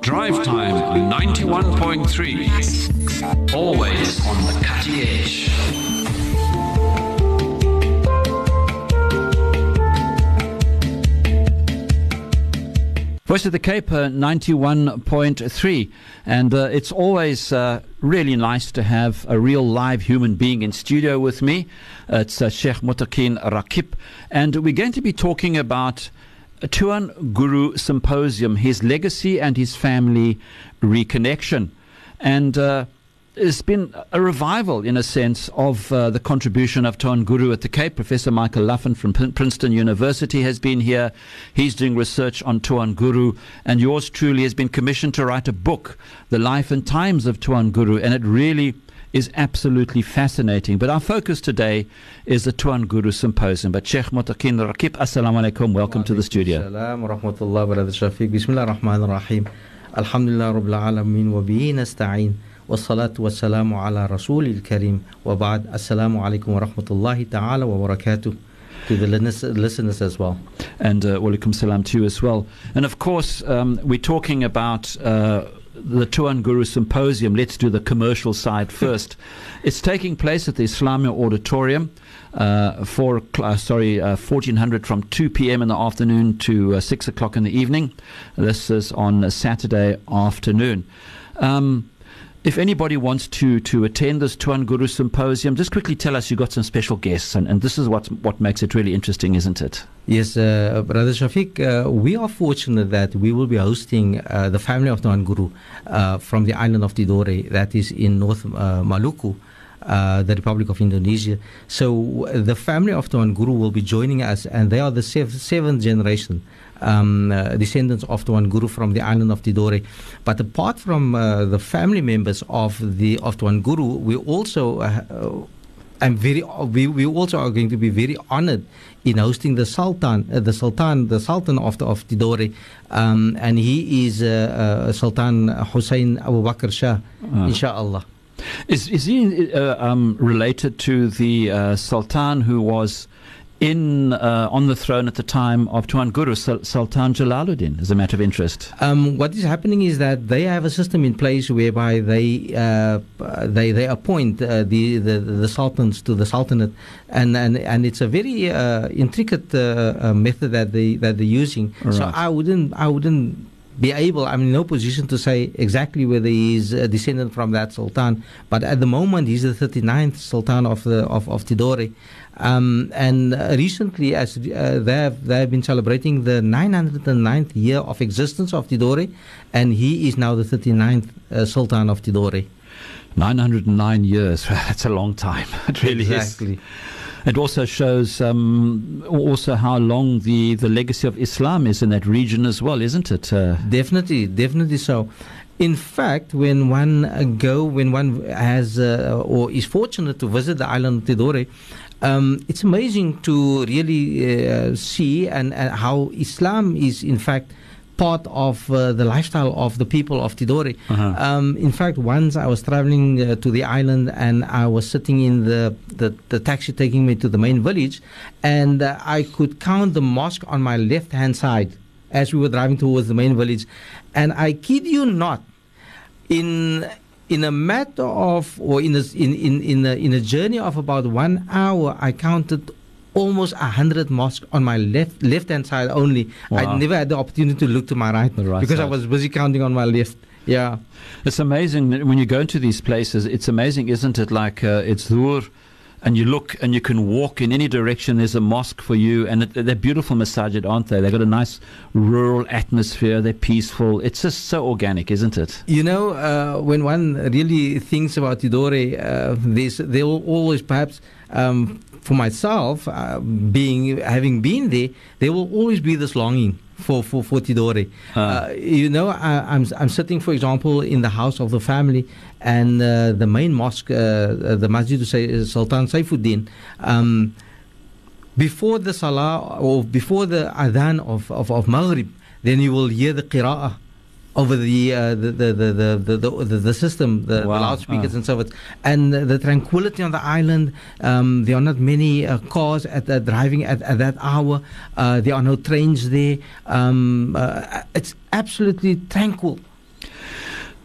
Drive Time 91.3. Always on the cutting edge. Voice of the Cape, 91.3. And it's always really nice to have a real live human being in studio with me. It's Sheikh Muttaqin Rakib. And we're going to be talking about Tuan Guru Symposium, his legacy and his family reconnection. And it's been a revival, in a sense, of the contribution of Tuan Guru at the Cape. Professor Michael Luffin from Princeton University has been here. He's doing research on Tuan Guru, and yours truly has been commissioned to write a book, The Life and Times of Tuan Guru, and it really is absolutely fascinating. But our focus today is the Tuan Guru Symposium. But Sheikh Muttaqin Rakib, assalamu alaikum, welcome to the studio. Assalamu wa rahmatullah wa Shafiq. Bismillah ar-Rahman ar-Rahim. Alhamdulillah Rabbil Alameen wa bihi nasta'een. والصلاة والسلام على رسول الكريم وبعد السلام عليكم ورحمة الله تعالى وبركاته. To the listeners as well. And walaikum salam to you as well. And of course, we're talking about the Tuan Guru Symposium. Let's do the commercial side first. It's taking place at the Islamia Auditorium, 1400 from 2 p.m. in the afternoon to 6 o'clock in the evening. This is on a Saturday afternoon. If anybody wants to attend this Tuan Guru Symposium, just quickly tell us, you got some special guests, and this is what makes it really interesting, isn't it? Yes, Brother Shafiq, we are fortunate that we will be hosting the family of Tuan Guru from the island of Tidore, that is in North Maluku, the Republic of Indonesia. So the family of Tuan Guru will be joining us, and they are the seventh generation descendants of Tuan Guru from the island of Tidore. But apart from the family members of Tuan Guru, we also we also are going to be very honored in hosting the Sultan of Tidore, and he is Sultan Hussein Abu Bakr Shah, inshallah. Is he related to the Sultan who was on the throne at the time of Tuan Guru, Sultan Jalaluddin, as a matter of interest? What is happening is that they have a system in place whereby they appoint the sultans to the sultanate, and it's a very intricate method that they're using. Right. So I wouldn't be able, I'm in no position to say exactly whether he's a descendant from that sultan, but at the moment he's the 39th sultan of Tidore. And recently, as they have been celebrating the 909th year of existence of Tidore, and he is now the 39th sultan of Tidore. 909 years, that's a long time. It really exactly. is. It also shows also how long the legacy of Islam is in that region as well, isn't it? Definitely so. In fact, when one has or is fortunate to visit the island of Tidore, it's amazing to really see and how Islam is in fact part of the lifestyle of the people of Tidore. In fact, once I was traveling to the island, and I was sitting in the taxi taking me to the main village, and I could count the mosque on my left-hand side as we were driving towards the main village. And I kid you not, in a matter of, or in a journey of about 1 hour, I counted almost 100 mosques on my left-hand side only. Wow. I never had the opportunity to look to my right because side. I was busy counting on my left. Yeah. It's amazing when you go into these places. It's amazing, isn't it? Like it's Dhuhr, and you look and you can walk in any direction. There's a mosque for you, and they're beautiful masajid, aren't they? They've got a nice rural atmosphere. They're peaceful. It's just so organic, isn't it? You know, when one really thinks about Tidore, there will always perhaps... for myself, having been there will always be this longing for Tidore. You know, I'm sitting, for example, in the house of the family, and the main mosque, the Masjid Sultan Saifuddin, before the Salah or before the Adhan of Maghrib, then you will hear the Qira'ah over the system, the loudspeakers and so forth, and the tranquility on the island. There are not many cars driving at that hour. There are no trains there. It's absolutely tranquil.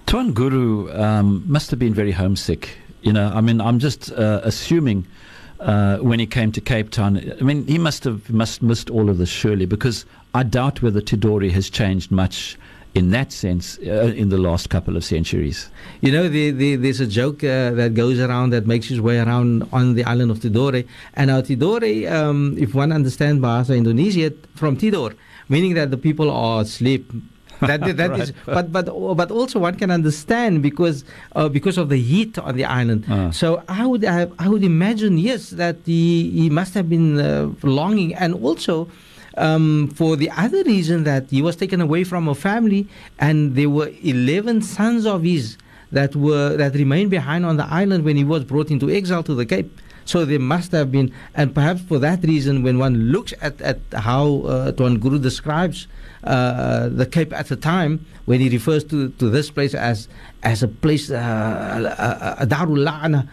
Tuan Guru must have been very homesick. You know, I mean, I'm just assuming when he came to Cape Town, I mean, he must missed all of this surely, because I doubt whether Tidore has changed much in that sense in the last couple of centuries. You know, there's a joke that goes around that makes its way around on the island of Tidore. And now Tidore, if one understands Bahasa Indonesia, from Tidor, meaning that the people are asleep. That right. is, but also one can understand because of the heat on the island. So I would imagine, yes, that he must have been longing, and also for the other reason that he was taken away from a family, and there were 11 sons of his that remained behind on the island when he was brought into exile to the Cape. So there must have been, and perhaps for that reason, when one looks at how Tuan Guru describes the Cape at the time, when he refers to this place as a place, a Darul La'na,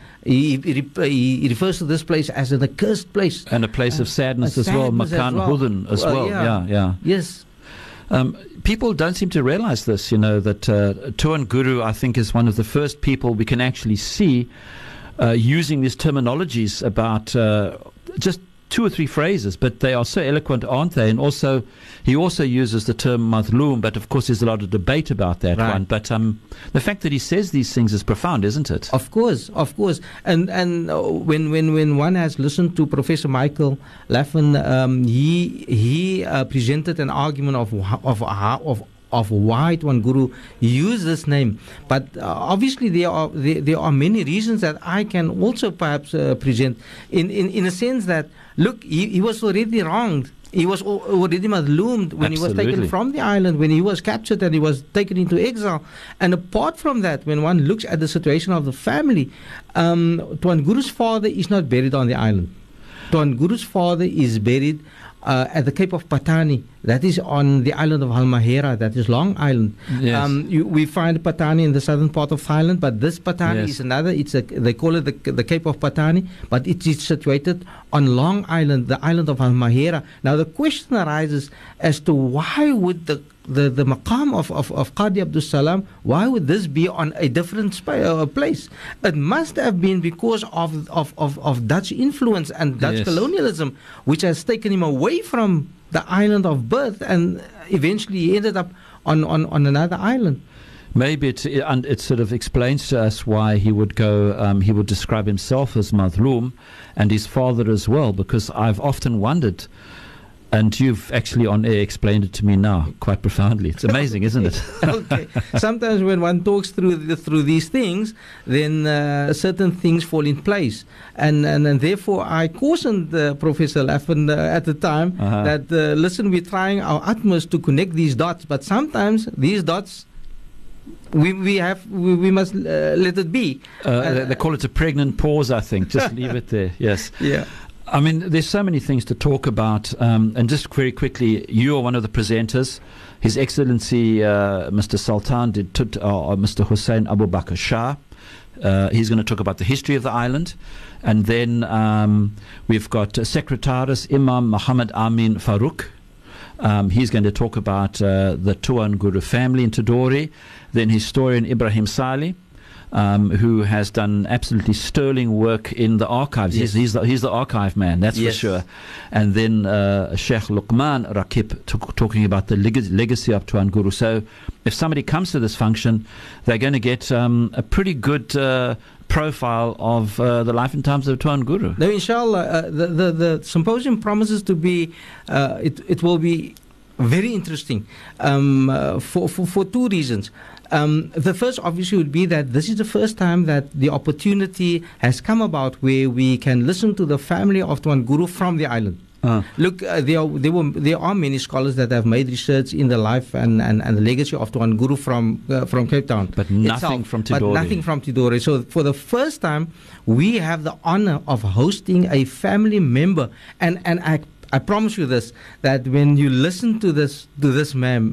he refers to this place as an accursed place. And a place of sadness as well, Makan Hudun as well. Yeah. Yes. People don't seem to realize this, you know, that Tuan Guru, I think, is one of the first people we can actually see using these terminologies about just 2 or 3 phrases, but they are so eloquent, aren't they? And also, he also uses the term madhloom, but of course there's a lot of debate about that one. But the fact that he says these things is profound, isn't it? Of course. And when one has listened to Professor Michael Laffin, he presented an argument of why Tuan Guru used this name, but obviously there are many reasons that I can also perhaps present in a sense that, look, he was already wronged. He was already madloomed when he was taken from the island, when he was captured and he was taken into exile. And apart from that, when one looks at the situation of the family, Tuan Guru's father is not buried on the island. Tuan Guru's father is buried at the Cape of Patani. That is on the island of Halmahera. That is Long Island. Yes. We find Patani in the southern part of Thailand, but this Patani is another. They call it the Cape of Patani, but it is situated on Long Island, the island of Halmahera. Now the question arises as to why would the maqam of Qadi Abdul Salam, why would this be on a different place? It must have been because of Dutch influence and Dutch colonialism, which has taken him away from the island of birth, and eventually he ended up on another island. Maybe it sort of explains to us why he would go. He would describe himself as madhloom, and his father as well, because I've often wondered. And you've actually on air explained it to me now quite profoundly. It's amazing, isn't it? Okay. Sometimes when one talks through these things, then certain things fall in place. And therefore I cautioned Professor Laffin at the time that, listen, we're trying our utmost to connect these dots, but sometimes these dots, we must let it be. They call it a pregnant pause, I think. Just leave it there. Yes. Yeah. I mean, there's so many things to talk about, and just very quickly, you are one of the presenters. His Excellency Mr. Sultan Mr. Hussein Abu Bakr Shah. He's going to talk about the history of the island, and then we've got Secretaris Imam Muhammad Amin Farouk. He's going to talk about the Tuan Guru family in Tidore. Then historian Ibrahim Saleh, who has done absolutely sterling work in the archives. Yes. He's the archive man, that's for sure. And then Sheikh Luqman Rakib talking about the legacy of Tuan Guru. So if somebody comes to this function, they're going to get a pretty good profile of the life and times of Tuan Guru. Now, inshallah, the symposium promises to be, it will be very interesting for 2 reasons. The first, obviously, would be that this is the first time that the opportunity has come about where we can listen to the family of Tuan Guru from the island. Look, there are many scholars that have made research in the life and the legacy of Tuan Guru from Cape Town, but nothing from Tidore. But nothing from Tidore. So for the first time, we have the honor of hosting a family member, and I promise you this, that when you listen to this man,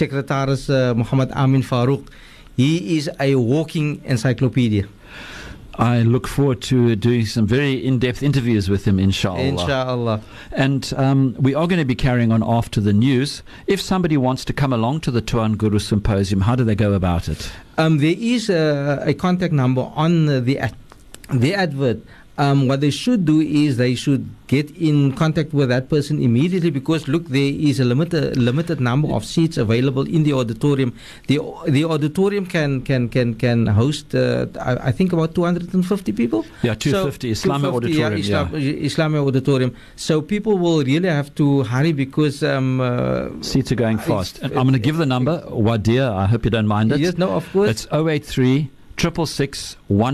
Secretaris Muhammad Amin Farouk, he is a walking encyclopedia. I look forward to doing some very in-depth interviews with him, inshallah. Inshallah. And we are going to be carrying on after the news. If somebody wants to come along to the Tuan Guru Symposium, how do they go about it? There is a contact number on the advert. What they should do is they should get in contact with that person immediately, because look, there is a limited number of seats available in the auditorium. The auditorium can host I think about 250 people. Yeah, 250 Islamic auditorium. Islamic auditorium. So people will really have to hurry, because seats are going fast. And I'm going to give the number, Wadia. I hope you don't mind it. Yes, no, of course. It's 083 666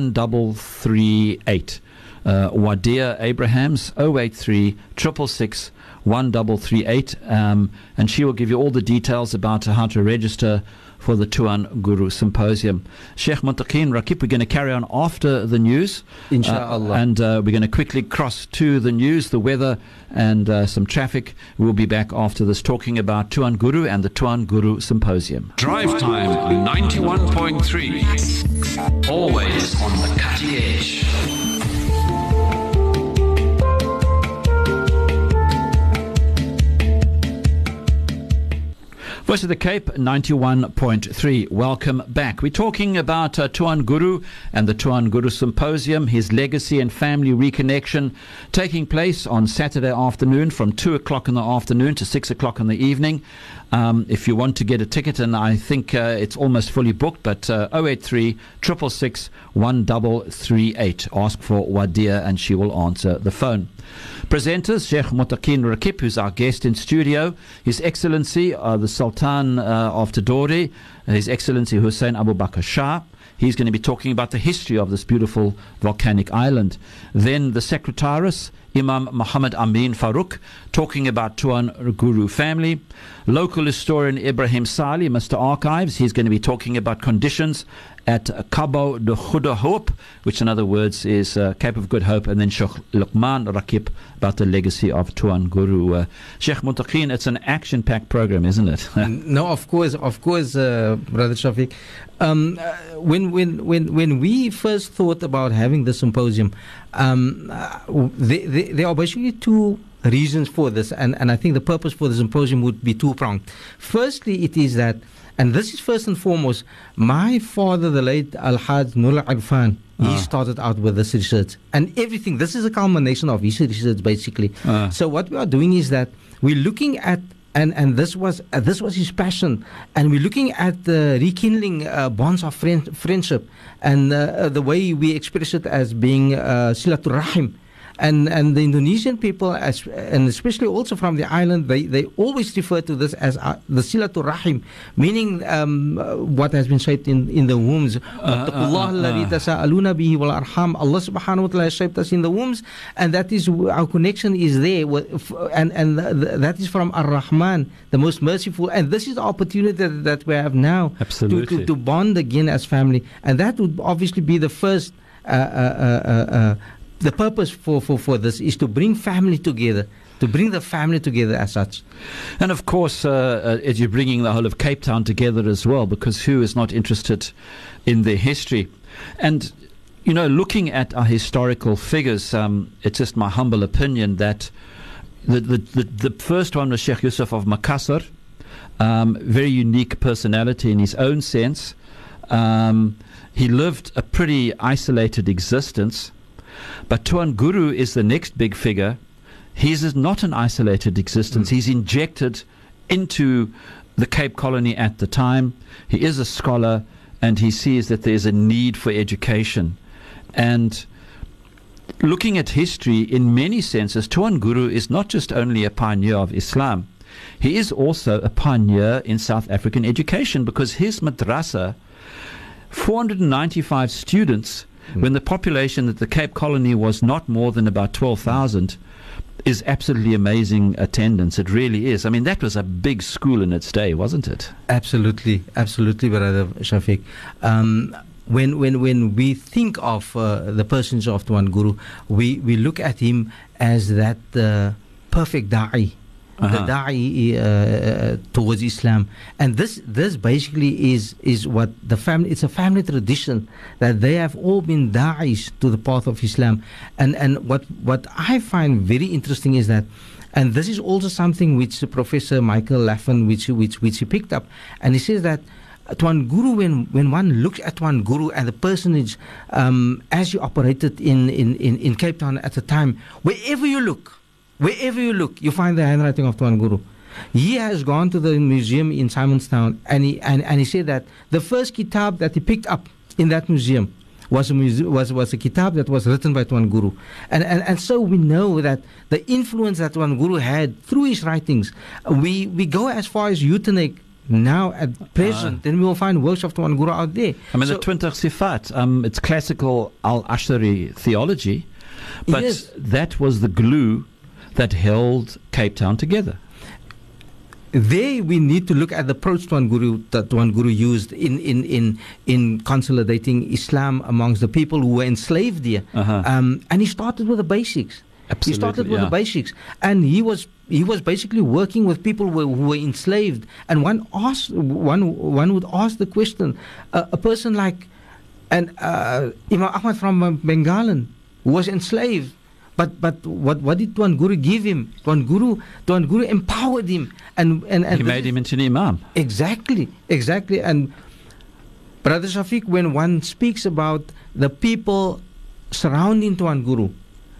1338. Wadia Abrahams, 083 666 1338, and she will give you all the details about how to register for the Tuan Guru Symposium. Sheikh Muttaqeen Rakib, we're going to carry on after the news, inshallah, and we're going to quickly cross to the news, the weather, and some traffic. We'll be back after this talking about Tuan Guru and the Tuan Guru Symposium. Drive Time 91.3. Always on the cutting edge. Voice of the Cape 91.3. Welcome back. We're talking about Tuan Guru and the Tuan Guru Symposium, his legacy and family reconnection, taking place on Saturday afternoon from 2 o'clock in the afternoon to 6 o'clock in the evening. If you want to get a ticket, and I think it's almost fully booked, but 083 666 1338. Ask for Wadia and she will answer the phone. Presenters, Sheikh Muttaqeen Rakib, who's our guest in studio, His Excellency the Sultan of Tidore, His Excellency Hussein Abu Bakr Shah. He's going to be talking about the history of this beautiful volcanic island. Then the Secretariat, Imam Muhammad Amin Farouk, talking about Tuan Guru family. Local historian Ibrahim Sali, Mr. Archives, he's going to be talking about conditions at Cabo de Goede Hoop, which in other words is Cape of Good Hope, and then Sheikh Luqman Rakib about the legacy of Tuan Guru. Sheikh Muttaqeen, it's an action-packed program, isn't it? No, of course, Brother Shafiq. When we first thought about having the symposium, there are basically two reasons for this, and I think the purpose for the symposium would be two-pronged. Firstly, it is that, and this is first and foremost, my father, the late Al-Haj Nur Irfan, he started out with this research, and everything, this is a culmination of his research basically. So what we are doing is that we're looking at, and this was his passion, and we're looking at the rekindling bonds of friendship, and the way we express it as being Silatul Rahim. And the Indonesian people, and especially also from the island, they always refer to this as the Silatul Rahim, meaning what has been shaped in the wombs. Allah subhanahu wa ta'ala has shaped us in the wombs, and that is our connection is there, and that is from Ar-Rahman, the most merciful, and this is the opportunity that we have now to bond again as family, and that would obviously be the first the purpose for this is to bring family together, to bring the family together as such. And of course, as you're bringing the whole of Cape Town together as well, because who is not interested in their history? And, you know, looking at our historical figures, it's just my humble opinion that the first one was Sheikh Yusuf of Makassar, very unique personality in his own sense. He lived a pretty isolated existence. But Tuan Guru is the next big figure. His is not an isolated existence. He's injected into the Cape Colony at the time. He is a scholar, and he sees that there's a need for education. And looking at history in many senses, Tuan Guru is not just only a pioneer of Islam. He is also a pioneer in South African education, because his madrasa, 495 students, when the population at the Cape Colony was not more than about 12,000, is absolutely amazing attendance. It really is. I mean, that was a big school in its day, wasn't it? Absolutely, Brother Shafiq. When we think of the persons of Tuan Guru, we look at him as that perfect da'i, the da'i towards Islam. And this basically is what the family, it's a family tradition that they have all been da'is to the path of Islam. And what I find very interesting is that, and this is also something which Professor Michael Laffin, which he picked up, and he says that Tuan Guru, when one looks at Tuan Guru and the personage as he operated in Cape Town at the time, wherever you look, you find the handwriting of Tuan Guru. He has gone to the museum in Simonstown, and he said that the first kitab that he picked up in that museum was a kitab that was written by Tuan Guru. And so we know that the influence that Tuan Guru had through his writings, we go as far as Utenek now at present, then we will find works of Tuan Guru out there. I mean, the 20 Sifat, it's classical Al-Ashari theology, but yes, that was the glue that held Cape Town together. There we need to look at the approach Tuan Guru used in consolidating Islam amongst the people who were enslaved there. And he started with the basics. Absolutely, he started with the basics, and he was basically working with people who were enslaved. And one would ask the question: a person like Imam Ahmad from Bengalan, who was enslaved, but what did Tuan Guru give him? Tuan Guru empowered him, and he made him into an imam. Exactly. And Brother Shafiq, when one speaks about the people surrounding Tuan Guru,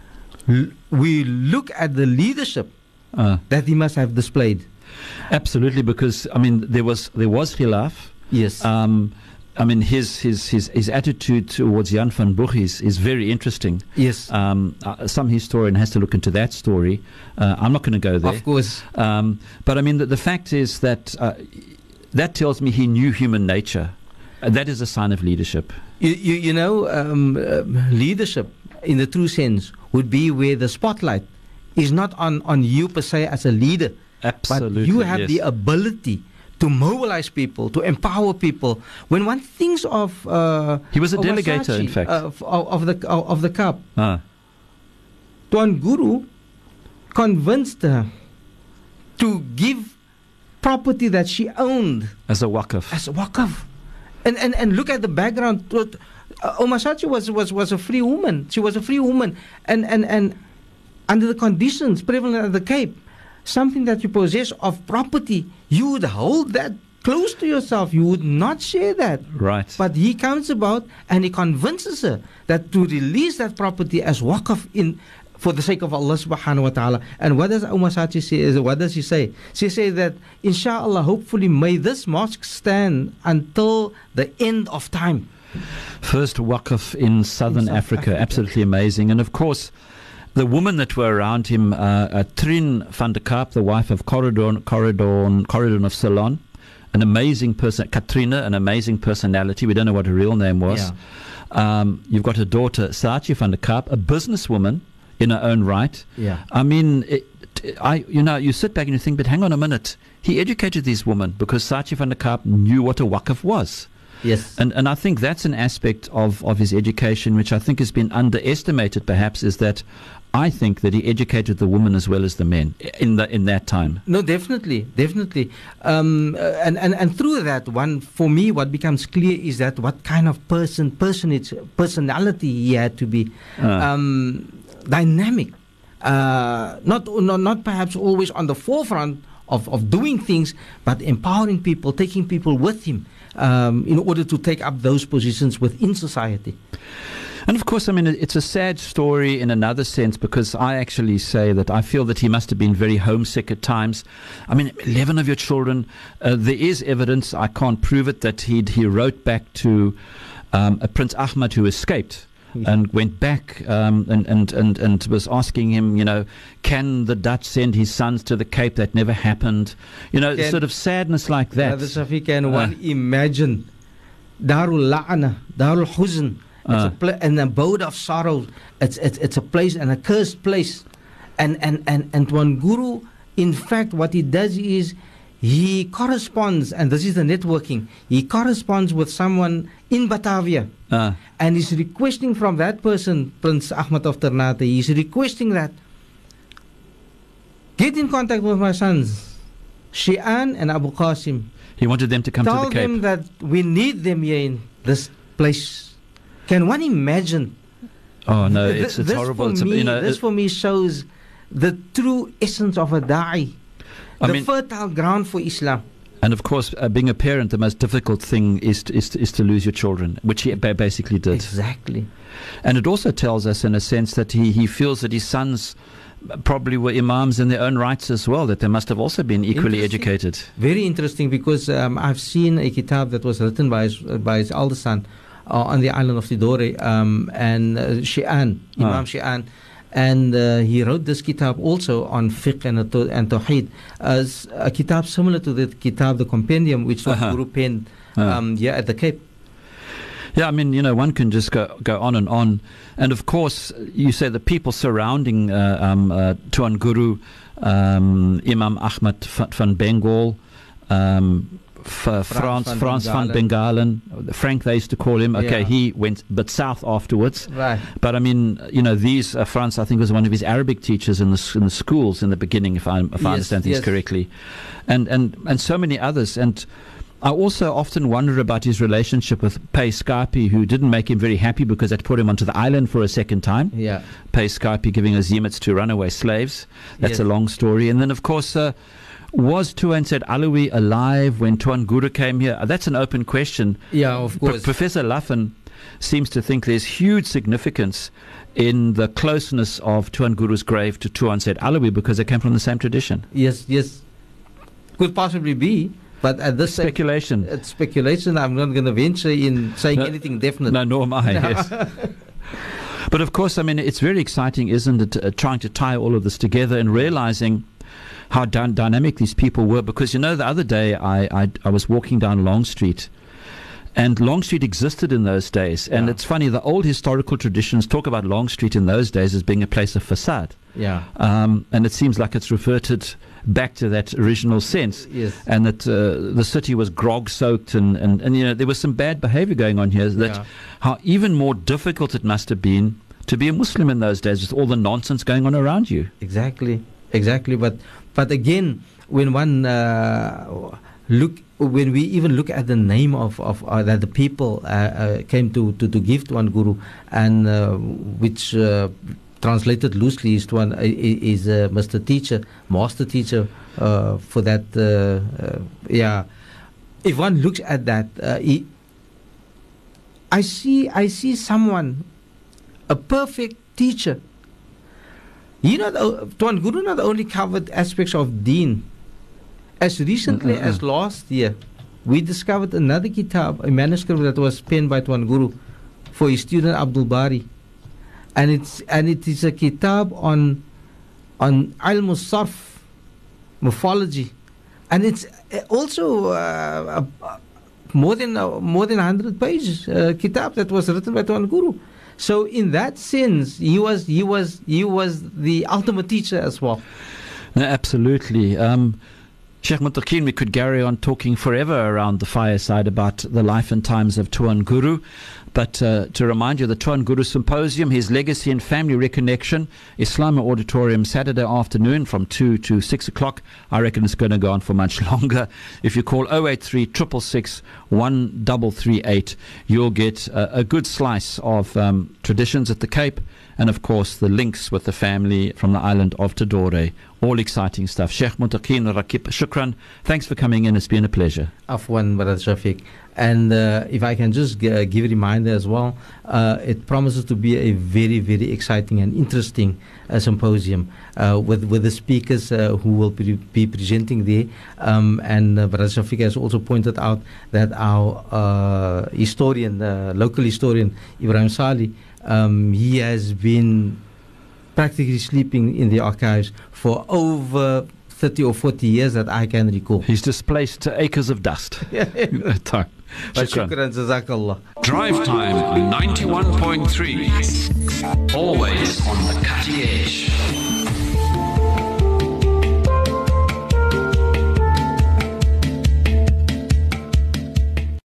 we look at the leadership that he must have displayed. Absolutely, because I mean there was khilaf. Yes. I mean his attitude towards Jan van Brugge is very interesting. Yes. Some historian has to look into that story. I'm not going to go there. Of course. But I mean the fact is that that tells me he knew human nature. That is a sign of leadership. You know, leadership in the true sense would be where the spotlight is not on you per se as a leader. Absolutely. But you have the ability to mobilize people, to empower people. When one thinks of he was a delegator, Masachi, in fact, of the Cup. Tuan Guru convinced her to give property that she owned as a waqf. And look at the background. Masachi was a free woman. She was a free woman, and under the conditions prevalent at the Cape, something that you possess of property, you would hold that close to yourself. You would not share that. Right. But he comes about and he convinces her that to release that property as waqf for the sake of Allah subhanahu wa ta'ala. And what does Masachi say? What does she say? She says that, inshallah, hopefully, may this mosque stand until the end of time. First waqf in Southern Africa. Absolutely amazing. And of course, the women that were around him, Trin van der Kaap, the wife of Corridon of Ceylon, an amazing person. Katrina, an amazing personality. We don't know what her real name was. Yeah. You've got a daughter, Saatchi van der Kaap, a businesswoman in her own right. Yeah. I mean, you sit back and you think, but hang on a minute. He educated these women because Saatchi van der Kaap knew what a waqf was. Yes. And I think that's an aspect of his education which I think has been underestimated perhaps, is that I think that he educated the women as well as the men in that time. No, definitely. And through that, for me, what becomes clear is that what kind of personality he had to be. Dynamic, not perhaps always on the forefront of doing things, but empowering people, taking people with him in order to take up those positions within society. And of course, I mean, it's a sad story in another sense, because I actually say that I feel that he must have been very homesick at times. I mean, 11 of your children, there is evidence, I can't prove it, that he wrote back to Prince Ahmad, who escaped. And went back and was asking him, can the Dutch send his sons to the Cape? That never happened. Sort of sadness like that. Brother Shafiq, can one imagine Darul La'ana, Darul Huzn, an abode of sorrow. It's a place, an accursed place. And Tuan Guru, in fact, what he does is he corresponds, and this is the networking, he corresponds with someone in Batavia. And he's requesting from that person, Prince Ahmad of Ternate, he's requesting that get in contact with my sons, Shi'an and Abu Qasim. He wanted them to come to Tell the Cape. them that we need them here in this place. Can one imagine? Oh no, it's horrible. For me, you know, this for me shows the true essence of a da'i, the fertile ground for Islam. And of course, being a parent, the most difficult thing is to lose your children, which he basically did. Exactly. And it also tells us, in a sense, that he feels that his sons probably were imams in their own rights as well, that they must have also been equally educated. Very interesting, because I've seen a kitab that was written by his elder son on the island of Tidore, and Shi'an, Imam Shi'an. And he wrote this kitab also on fiqh and tawheed, as a kitab similar to the kitab, the compendium, which the Guru penned here at the Cape. Yeah, I mean, you know, one can just go on and on. And of course, you say the people surrounding Tuan Guru, Imam Ahmad van Bengal, Frans van Bengalen, Frank they used to call him. Okay, he went a bit south afterwards. Right. But I mean, you know, these Frans, I think, was one of his Arabic teachers in the schools in the beginning, if I understand things correctly, and so many others. And I also often wonder about his relationship with Pei Skype, who didn't make him very happy because that put him onto the island for a second time. Yeah. Pei Skype giving azimats to runaway slaves. That's a long story. And then, of course, was Tuan Said Alawi alive when Tuan Guru came here? That's an open question. Yeah, of course. Professor Laffan seems to think there's huge significance in the closeness of Tuan Guru's grave to Tuan Said Alawi because they came from the same tradition. Yes. Could possibly be. But at this speculation. It's speculation. I'm not going to venture in saying anything definite. No, nor am I. Yes. But of course, I mean, it's very exciting, isn't it, trying to tie all of this together and realizing how dynamic these people were. Because, you know, the other day I was walking down Long Street, and Long Street existed in those days. And it's funny, the old historical traditions talk about Long Street in those days as being a place of facade. Yeah. And it seems like it's reverted back to that original sense. Yes. And that the city was grog-soaked and you know, there was some bad behavior going on here. That how even more difficult it must have been to be a Muslim in those days with all the nonsense going on around you. Exactly. But again, when one when we even look at the name of that the people came to give to one Guru, and which translated loosely is Mr. Teacher, Master Teacher, for that. If one looks at that, I see someone, a perfect teacher. You know, Tuan Guru not only covered aspects of Deen. As recently as last year, we discovered another kitab, a manuscript that was penned by Tuan Guru for his student Abdul Bari, and it is a kitab on al-Musarf, morphology, and it's also more than 100 pages kitab that was written by Tuan Guru. So in that sense, he was the ultimate teacher as well. No, absolutely. Sheikh Muttaqeen, we could carry on talking forever around the fireside about the life and times of Tuan Guru. But to remind you, the Tuan Guru Symposium, his legacy and family reconnection, Islam Auditorium, Saturday afternoon from 2 to 6 o'clock. I reckon it's going to go on for much longer. If you call 083 666 1338, you'll get a good slice of traditions at the Cape, and of course the links with the family from the island of Tidore. All exciting stuff. Sheikh Muttaqeen Rakib, shukran. Thanks for coming in. It's been a pleasure. Afwan, Brother Shafiq. And if I can just give a reminder as well, it promises to be a very, very exciting and interesting symposium with the speakers who will be presenting there. And Brother Shafiq has also pointed out that our historian, local historian, Ibrahim Salih, he has been practically sleeping in the archives for over 30 or 40 years that I can recall. He's displaced acres of dust. Time. Shukran, jazakallah. Drive Time 91.3. Always on the cutting edge.